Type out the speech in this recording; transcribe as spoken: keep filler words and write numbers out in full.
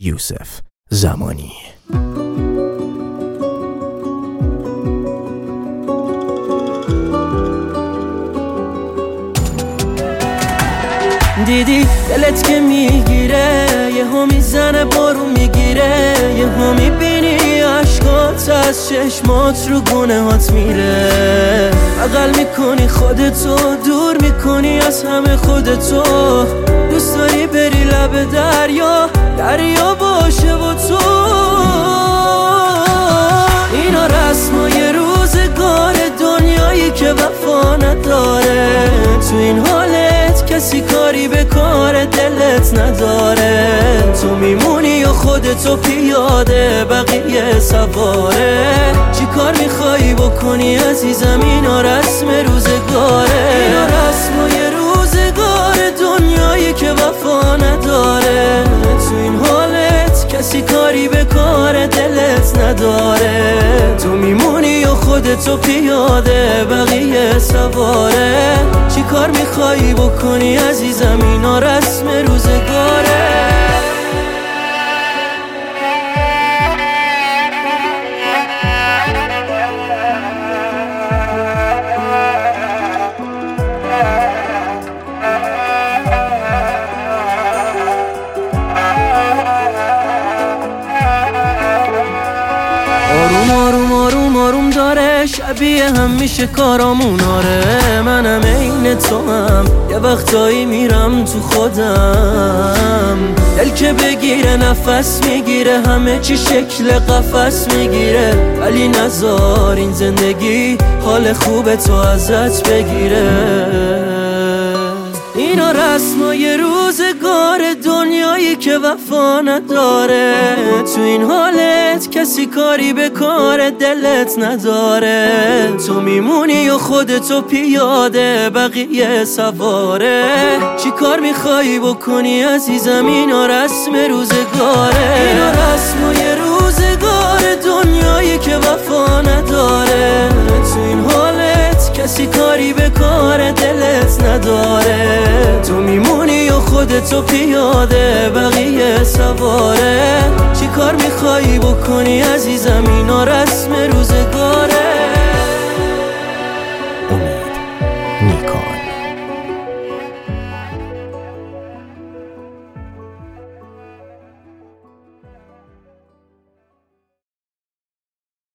یوسف زمانی. دیدی دلت که میگیره، یه ها میزنه بارون میگیره، یه ها میبینی عشقات از چشمات رو گونه هات میره. بغل میکنی خودتو، دور میکنی از همه خودتو، دوست داری بری لب دریا، دریا باشه با تو. اینا رسمای روزگار، دنیایی که وفا نداره. تو این حالت کسی کاری به کار دلت نداره. تو میمونی و خودتو پیاده، بقیه سواره. چی کار میخوایی بکنی عزیزم؟ اینا رسم روزگاره. اینا رسمای روزگار، دنیایی که وفا نداره. تو این حالت کسی کاری به کار دلت نداره. تو میمونی و خودتو پیاده، بقیه سواره. چی کار میخوایی بکنی عزیزم؟ اینا رسم روزگاره. آروم آروم آروم آروم داره، شبیه هم میشه کاراموناره. منم عین تو هم، یه وقتایی میرم تو خودم. دل که بگیره نفس میگیره، همه چی شکل قفس میگیره. ولی نذار این زندگی حال خوب تو ازت بگیره. اینا رسمای روزگار، دنیایی که وفا نداره. تو این حالت کسی کاری به کار دلت نداره. تو میمونی و خودتو پیاده، بقیه سواره. چی کار میخوایی بکنی عزیزم؟ اینا رسم روزگاره. اینا رسمای روزگار، دنیایی که وفا نداره. تو این حالت کسی کاری به کار دلت نداره. تو میمونی و خودتو پیاده، بقیه سواره. چی کار میخوایی بکنی عزیزم؟ اینا رسم روزگاره.